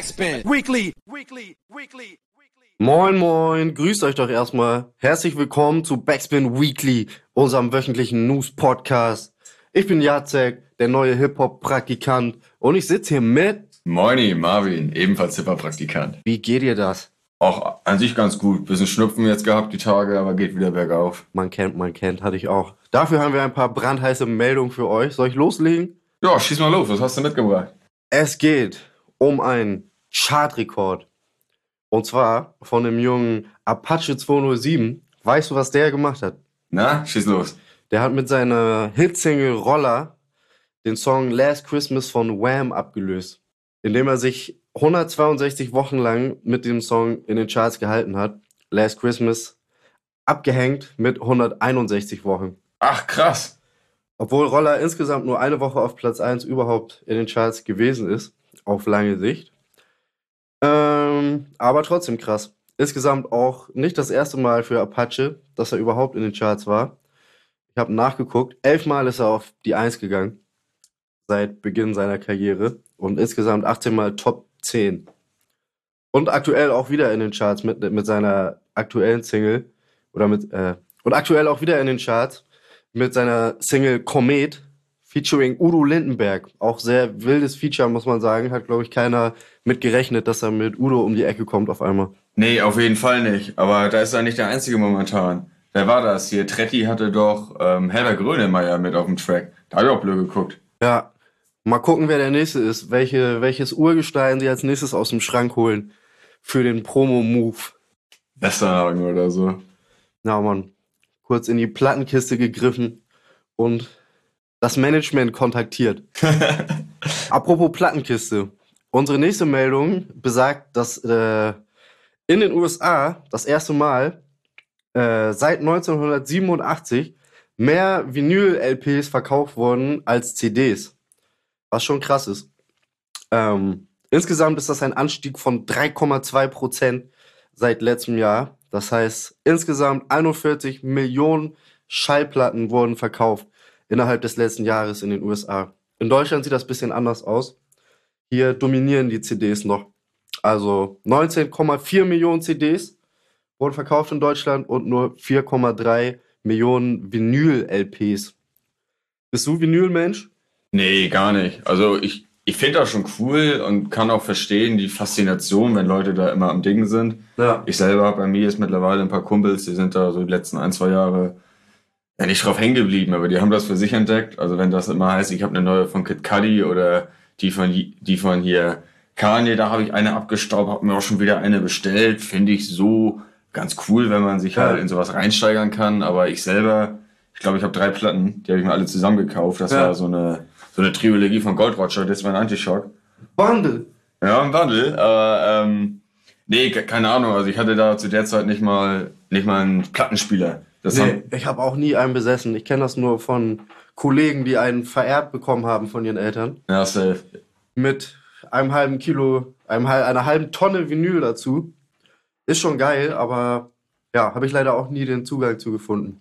Backspin Weekly. Moin moin, grüßt euch doch erstmal. Herzlich willkommen zu Backspin Weekly, unserem wöchentlichen News-Podcast. Ich bin Jacek, der neue Hip-Hop-Praktikant und ich sitze hier mit... Moini, Marvin, ebenfalls Hip-Hop-Praktikant. Wie geht dir das? Auch an sich ganz gut. Bisschen Schnupfen jetzt gehabt die Tage, aber geht wieder bergauf. Man kennt, hatte ich auch. Dafür haben wir ein paar brandheiße Meldungen für euch. Soll ich loslegen? Ja, schieß mal los, was hast du mitgebracht? Es geht um einen Chartrekord. Und zwar von dem jungen Apache 207. Weißt du, was der gemacht hat? Na, schieß los. Der hat mit seiner Hitsingle Roller den Song Last Christmas von Wham abgelöst, indem er sich 162 Wochen lang mit dem Song in den Charts gehalten hat. Last Christmas abgehängt mit 161 Wochen. Ach, krass. Obwohl Roller insgesamt nur eine Woche auf Platz 1 überhaupt in den Charts gewesen ist, auf lange Sicht. Aber trotzdem krass. Insgesamt auch nicht das erste Mal für Apache, dass er überhaupt in den Charts war. Ich habe nachgeguckt, 11 Mal ist er auf die 1 gegangen, seit Beginn seiner Karriere. Und insgesamt 18 Mal Top 10. Und aktuell auch wieder in den Charts mit seiner aktuellen Single. Und aktuell auch wieder in den Charts mit seiner Single Komet, featuring Udo Lindenberg. Auch sehr wildes Feature, muss man sagen. Hat, glaube ich, keiner mit gerechnet, dass er mit Udo um die Ecke kommt auf einmal. Nee, auf jeden Fall nicht. Aber da ist er nicht der Einzige momentan. Wer war das hier? Tretti hatte doch Herbert Grönemeyer mit auf dem Track. Da habe ich auch blöd geguckt. Ja, mal gucken, wer der Nächste ist. Welches Urgestein sie als nächstes aus dem Schrank holen für den Promo-Move. Westernhagen oder so. Na, Mann. Kurz in die Plattenkiste gegriffen und das Management kontaktiert. Apropos Plattenkiste. Unsere nächste Meldung besagt, dass in den USA das erste Mal seit 1987 mehr Vinyl-LPs verkauft wurden als CDs. Was schon krass ist. Insgesamt ist das ein Anstieg von 3,2% seit letztem Jahr. Das heißt, insgesamt 41 Millionen Schallplatten wurden verkauft innerhalb des letzten Jahres in den USA. In Deutschland sieht das ein bisschen anders aus. Hier dominieren die CDs noch. Also 19,4 Millionen CDs wurden verkauft in Deutschland und nur 4,3 Millionen Vinyl-LPs. Bist du Vinyl-Mensch? Nee, gar nicht. Also ich finde das schon cool und kann auch verstehen die Faszination, wenn Leute da immer am Ding sind. Ja. Ich selber, bei mir ist mittlerweile ein paar Kumpels, die sind da so die letzten 1-2 Jahre ja nicht drauf hängen geblieben, aber die haben das für sich entdeckt. Also wenn das immer heißt, ich habe eine neue von Kid Cudi oder die von hier Kanye, da habe ich eine abgestaubt, habe mir auch schon wieder eine bestellt. Finde ich so ganz cool, wenn man sich halt in sowas reinsteigern kann. Aber ich selber, ich glaube, ich habe 3 Platten, die habe ich mir alle zusammen gekauft. Das war so eine Trilogie von Gold Roger, das war ein Antischock. Bundle. Ja, ein Bundle, aber nee, keine Ahnung, also ich hatte da zu der Zeit nicht mal einen Plattenspieler. Ich habe auch nie einen besessen. Ich kenne das nur von Kollegen, die einen vererbt bekommen haben von ihren Eltern. Ja, safe. Mit einem halben Kilo, einer halben Tonne Vinyl dazu. Ist schon geil, aber ja, habe ich leider auch nie den Zugang zu gefunden.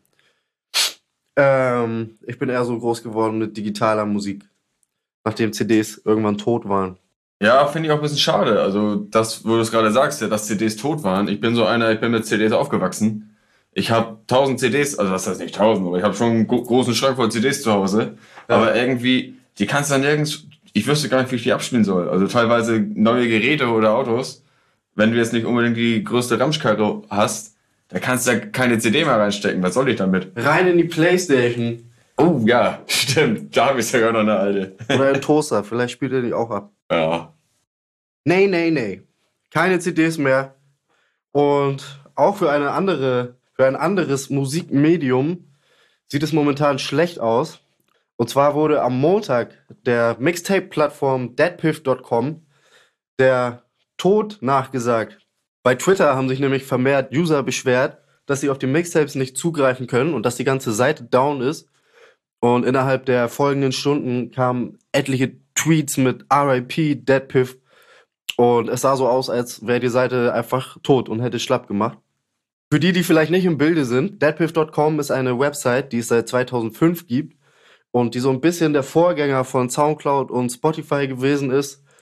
Ich bin eher so groß geworden mit digitaler Musik, nachdem CDs irgendwann tot waren. Ja, finde ich auch ein bisschen schade. Also das, wo du es gerade sagst, ja, dass CDs tot waren. Ich bin mit CDs aufgewachsen. Ich habe 1000 CDs, also das heißt nicht 1000, aber ich habe schon einen großen Schrank voll CDs zu Hause. Ja. Aber irgendwie, die kannst du dann nirgends, ich wüsste gar nicht, wie ich die abspielen soll. Also teilweise neue Geräte oder Autos, wenn du jetzt nicht unbedingt die größte Ramschkarre hast, da kannst du ja keine CD mehr reinstecken. Was soll ich damit? Rein in die Playstation. Oh ja, stimmt. Da habe ich sogar noch eine alte. Oder ein Toaster, vielleicht spielt er die auch ab. Ja. Nee. Keine CDs mehr. Und auch für ein anderes Musikmedium sieht es momentan schlecht aus. Und zwar wurde am Montag der Mixtape-Plattform deadpiff.com der Tod nachgesagt. Bei Twitter haben sich nämlich vermehrt User beschwert, dass sie auf die Mixtapes nicht zugreifen können und dass die ganze Seite down ist. Und innerhalb der folgenden Stunden kamen etliche Tweets mit RIP, Deadpiff. Und es sah so aus, als wäre die Seite einfach tot und hätte schlapp gemacht. Für die vielleicht nicht im Bilde sind, deadpiff.com ist eine Website, die es seit 2005 gibt und die so ein bisschen der Vorgänger von Soundcloud und Spotify gewesen ist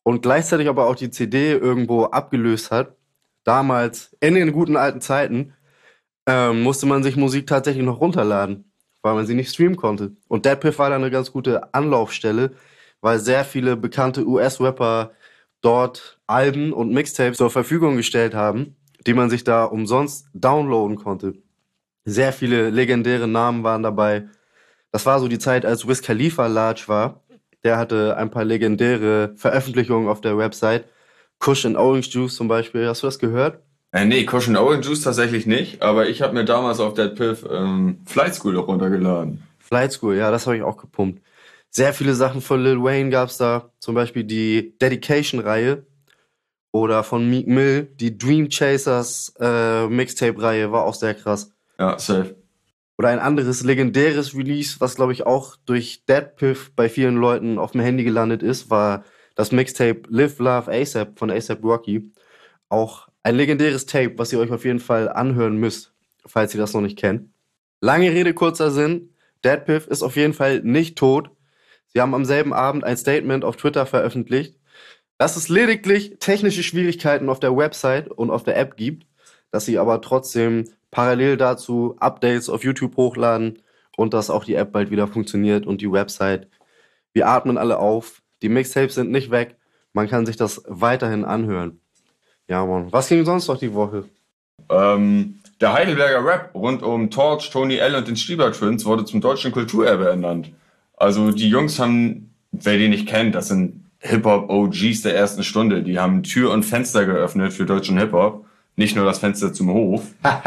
und gleichzeitig aber auch die CD irgendwo abgelöst hat. Damals, in den guten alten Zeiten, musste man sich Musik tatsächlich noch runterladen, weil man sie nicht streamen konnte. Und DatPiff war da eine ganz gute Anlaufstelle, weil sehr viele bekannte US-Rapper dort Alben und Mixtapes zur Verfügung gestellt haben, die man sich da umsonst downloaden konnte. Sehr viele legendäre Namen waren dabei. Das war so die Zeit, als Wiz Khalifa large war. Der hatte ein paar legendäre Veröffentlichungen auf der Website. Kush and Orange Juice zum Beispiel. Hast du das gehört? Nee, Caution Orange Juice tatsächlich nicht, aber ich habe mir damals auf DatPiff Flight School auch runtergeladen. Flight School, ja, das habe ich auch gepumpt. Sehr viele Sachen von Lil Wayne gab's da. Zum Beispiel die Dedication-Reihe. Oder von Meek Mill. Die Dream Chasers Mixtape-Reihe war auch sehr krass. Ja, safe. Oder ein anderes legendäres Release, was glaube ich auch durch DatPiff bei vielen Leuten auf dem Handy gelandet ist, war das Mixtape Live Love ASAP von ASAP Rocky. Auch ein legendäres Tape, was ihr euch auf jeden Fall anhören müsst, falls ihr das noch nicht kennt. Lange Rede, kurzer Sinn. DatPiff ist auf jeden Fall nicht tot. Sie haben am selben Abend ein Statement auf Twitter veröffentlicht, dass es lediglich technische Schwierigkeiten auf der Website und auf der App gibt, dass sie aber trotzdem parallel dazu Updates auf YouTube hochladen und dass auch die App bald wieder funktioniert und die Website. Wir atmen alle auf. Die Mixtapes sind nicht weg. Man kann sich das weiterhin anhören. Ja, Mann. Was ging sonst noch die Woche? Der Heidelberger Rap rund um Torch, Tony L. und den Stieber Twins wurde zum deutschen Kulturerbe ernannt. Also die Jungs haben, wer die nicht kennt, das sind Hip-Hop-OGs der ersten Stunde. Die haben Tür und Fenster geöffnet für deutschen Hip-Hop. Nicht nur das Fenster zum Hof.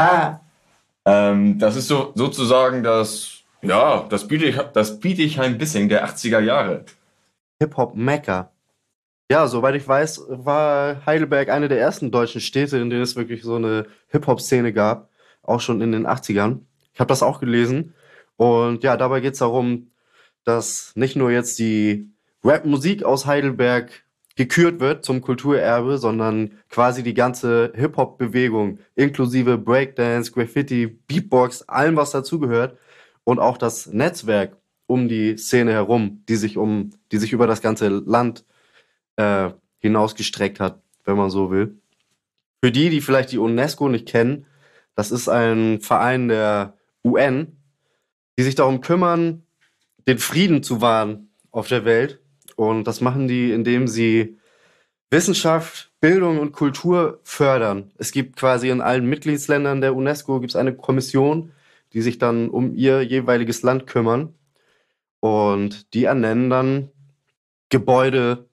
Das ist so, sozusagen das Bietigheim-Bissing der 80er Jahre. Hip-Hop-Mecca. Ja, soweit ich weiß, war Heidelberg eine der ersten deutschen Städte, in denen es wirklich so eine Hip-Hop-Szene gab. Auch schon in den 80ern. Ich habe das auch gelesen. Und ja, dabei geht es darum, dass nicht nur jetzt die Rap-Musik aus Heidelberg gekürt wird zum Kulturerbe, sondern quasi die ganze Hip-Hop-Bewegung, inklusive Breakdance, Graffiti, Beatbox, allem, was dazugehört. Und auch das Netzwerk um die Szene herum, die sich über das ganze Land hinausgestreckt hat, wenn man so will. Für die, die vielleicht die UNESCO nicht kennen, das ist ein Verein der UN, die sich darum kümmern, den Frieden zu wahren auf der Welt. Und das machen die, indem sie Wissenschaft, Bildung und Kultur fördern. Es gibt quasi in allen Mitgliedsländern der UNESCO gibt's eine Kommission, die sich dann um ihr jeweiliges Land kümmern. Und die ernennen dann Gebäude,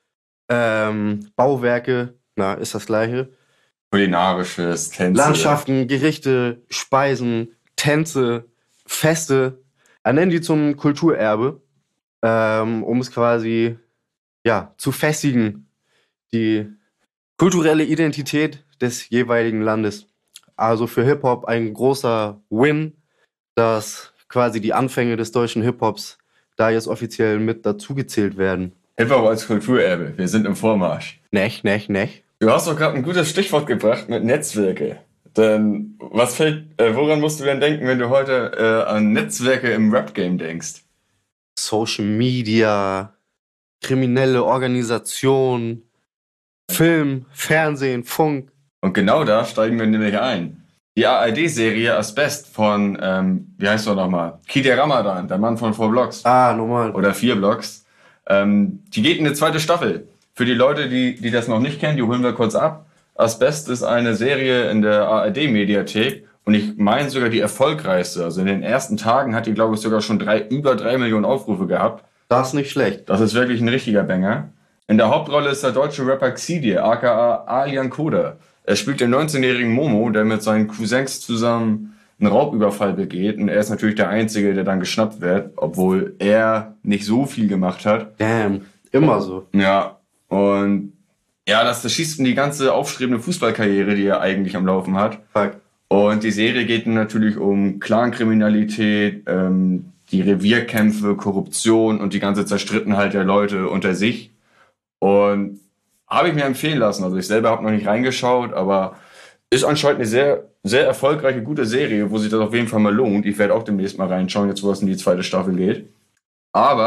Bauwerke, ist das Gleiche. Kulinarisches, Tänze. Landschaften, Gerichte, Speisen, Tänze, Feste. Ernennen die zum Kulturerbe, um es quasi zu festigen, die kulturelle Identität des jeweiligen Landes. Also für Hip-Hop ein großer Win, dass quasi die Anfänge des deutschen Hip-Hops da jetzt offiziell mit dazugezählt werden. Hip-Hop als Kulturerbe. Wir sind im Vormarsch. Nech. Du hast doch gerade ein gutes Stichwort gebracht mit Netzwerke. Denn woran musst du denn denken, wenn du heute an Netzwerke im Rap-Game denkst? Social Media, kriminelle Organisation, Film, Fernsehen, Funk. Und genau da steigen wir nämlich ein. Die ARD-Serie Asbest von, wie heißt er nochmal? Kide Ramadan, der Mann von 4 Blocks. Normal. Oder 4 Blocks. Die geht in eine zweite Staffel. Für die Leute, die das noch nicht kennen, die holen wir kurz ab. Asbest ist eine Serie in der ARD-Mediathek und ich meine sogar die erfolgreichste. Also in den ersten Tagen hat die, glaube ich, sogar schon über 3 Millionen Aufrufe gehabt. Das ist nicht schlecht. Das ist wirklich ein richtiger Banger. In der Hauptrolle ist der deutsche Rapper Xidir, aka Alian Koda. Er spielt den 19-jährigen Momo, der mit seinen Cousins zusammen einen Raubüberfall begeht. Und er ist natürlich der Einzige, der dann geschnappt wird, obwohl er nicht so viel gemacht hat. Damn, immer so. Ja, und ja, das schießt in die ganze aufstrebende Fußballkarriere, die er eigentlich am Laufen hat. Fuck. Und die Serie geht natürlich um Clankriminalität, die Revierkämpfe, Korruption und die ganze Zerstrittenheit der Leute unter sich. Und habe ich mir empfehlen lassen. Also ich selber habe noch nicht reingeschaut, aber ist anscheinend eine sehr, sehr erfolgreiche, gute Serie, wo sich das auf jeden Fall mal lohnt. Ich werde auch demnächst mal reinschauen, jetzt wo es in die zweite Staffel geht. Aber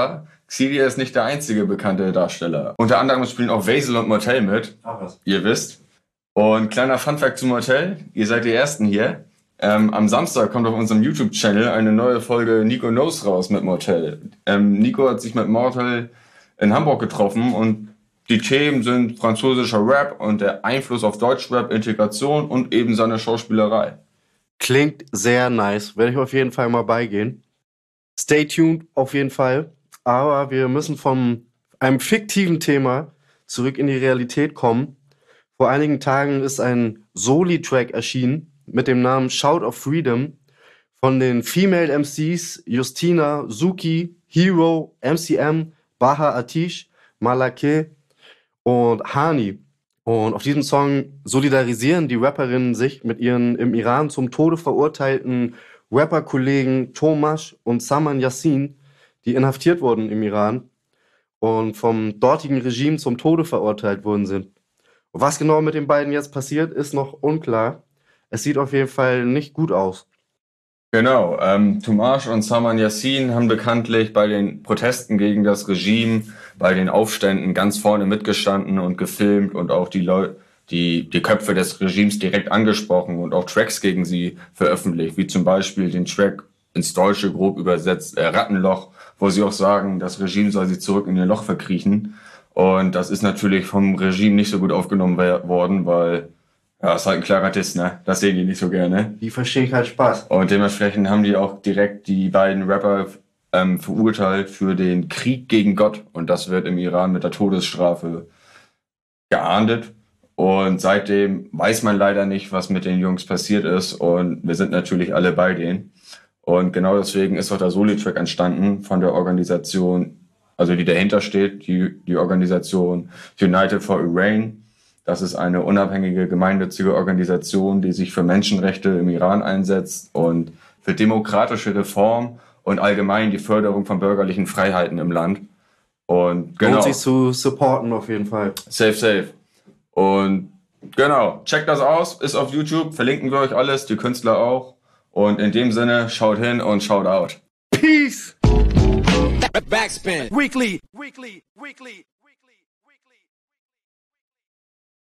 Xenia ist nicht der einzige bekannte Darsteller. Unter anderem spielen auch Vazel und Mortel mit. Ach was. Ihr wisst. Und kleiner Funfact zu Mortel. Ihr seid die Ersten hier. Am Samstag kommt auf unserem YouTube-Channel eine neue Folge Nico Knows raus mit Mortel. Nico hat sich mit Mortel in Hamburg getroffen und die Themen sind französischer Rap und der Einfluss auf Deutschrap, Integration und eben seine Schauspielerei. Klingt sehr nice. Werde ich auf jeden Fall mal beigehen. Stay tuned auf jeden Fall. Aber wir müssen von einem fiktiven Thema zurück in die Realität kommen. Vor einigen Tagen ist ein Soli-Track erschienen mit dem Namen Shout of Freedom von den Female MCs Justina, Suki, Hero, MCM, Baha Atish, Malake und Hani. Und auf diesem Song solidarisieren die Rapperinnen sich mit ihren im Iran zum Tode verurteilten Rapperkollegen Tomash und Saman Yassin, die inhaftiert wurden im Iran und vom dortigen Regime zum Tode verurteilt worden sind. Und was genau mit den beiden jetzt passiert, ist noch unklar. Es sieht auf jeden Fall nicht gut aus. Genau, Tomash und Saman Yassin haben bekanntlich bei den Protesten gegen das Regime, bei den Aufständen ganz vorne mitgestanden und gefilmt und auch die Köpfe des Regimes direkt angesprochen und auch Tracks gegen sie veröffentlicht, wie zum Beispiel den Track ins Deutsche grob übersetzt, Rattenloch, wo sie auch sagen, das Regime soll sie zurück in ihr Loch verkriechen. Und das ist natürlich vom Regime nicht so gut aufgenommen worden, weil ja, ist halt ein klarer Diss, ne? Das sehen die nicht so gerne. Die verstehen keinen Spaß. Und dementsprechend haben die auch direkt die beiden Rapper verurteilt für den Krieg gegen Gott. Und das wird im Iran mit der Todesstrafe geahndet. Und seitdem weiß man leider nicht, was mit den Jungs passiert ist. Und wir sind natürlich alle bei denen. Und genau deswegen ist auch der Soli-Track entstanden von der Organisation, also die dahinter steht, die Organisation United for Iran. Das ist eine unabhängige gemeinnützige Organisation, die sich für Menschenrechte im Iran einsetzt und für demokratische Reform und allgemein die Förderung von bürgerlichen Freiheiten im Land. Und genau. Lohnt sich zu supporten auf jeden Fall. Safe. Und genau, checkt das aus, ist auf YouTube, verlinken wir euch alles, die Künstler auch. Und in dem Sinne, schaut hin und schaut out. Peace! Backspin. Weekly.